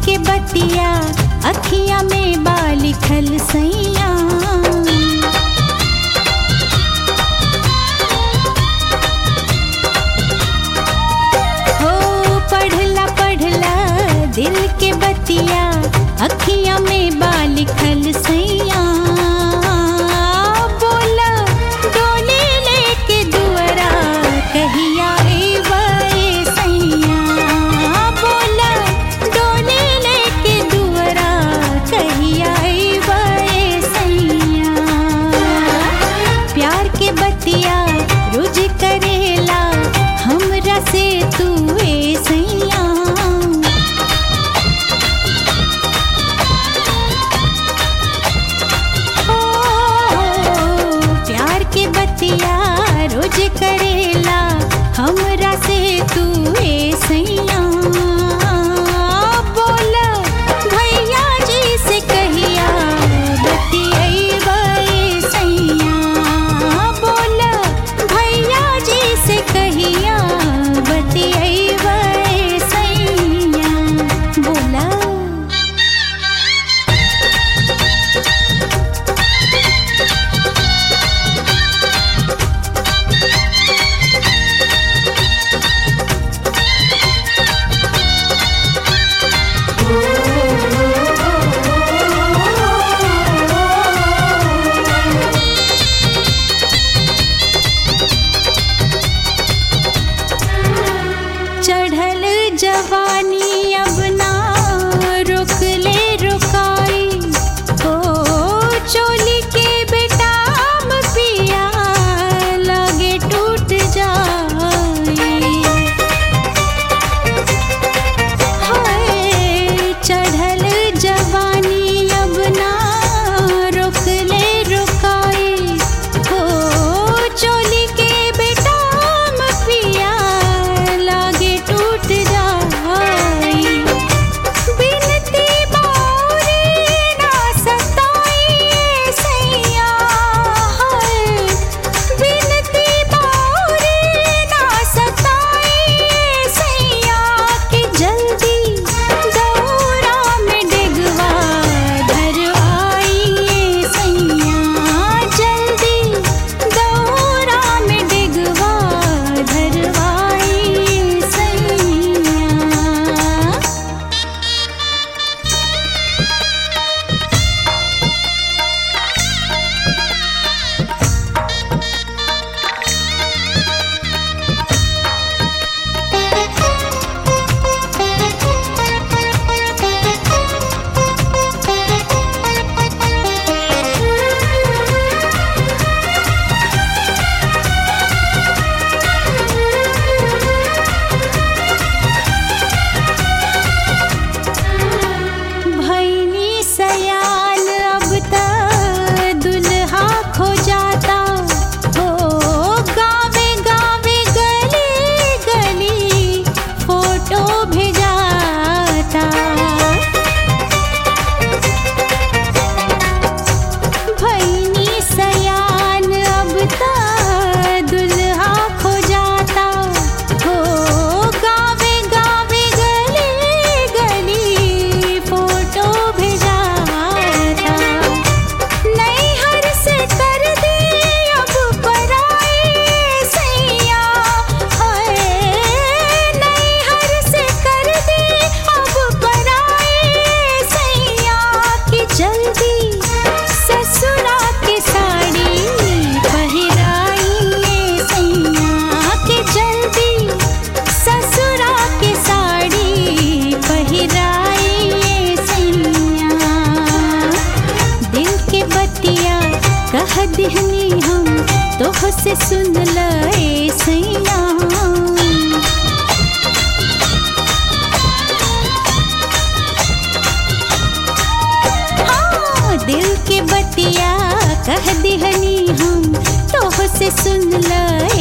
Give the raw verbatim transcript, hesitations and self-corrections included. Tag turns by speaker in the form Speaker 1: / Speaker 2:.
Speaker 1: के बतिया अखियां में बालिखल सैया। हो पढ़ला पढ़ला दिल के बतिया अखियां में बालिखल सैया। बोला डोली लेके दुअरा कहिया एवए सैया। बोला डोली लेके दुअरा कहिया एवए सैया। प्यार के बतिया रोज करेला हमरा से तू ए सैया। रोज करेला हमरा से तू ए सैया। बोला भैया जी से कहिया बतियैबा ए सैया। बोला भैया जी से कहिया बतियैबा ए सैया। बोला चढ़ल जवानी अब ना रुक ले रुकाई। हो चोली के बेटाम पिया लगे टूट जाई। हाय चढ़ल जवानी अब ना रुक ले रुकाई। हो चोली के बेटाम पिया लागे टूट जाई। बिनती बारी ना सताई सैया। हाय बिनती बारी ना सताई सैया। कि जल्दी दौरा में डिगवा धर आई सैया। जल्दी दौरा में डिगवा धर आई सैया। भैनी सयान अब तक दुल्हा खो जाता। हो गावे गावे गली गली फोटो भेजाता। भैनी सयान अब तक दुल्हा खो जाता। हो गावे गावे गली गली फोटो भेजाता। नैहर से कर दे अब पराई सैया। हाय नैहर से कर दे अब पराई सैया। कि जल्दी ससुरा के साड़ी पहिराई सैया। कि जल्दी ससुरा के साड़ी पहिराई सैया। दिल के बतिया कह दिहनी हम तोह से सुन लए सैया। हाँ दिल के बतिया कह दिहनी हम तोह से सुन लए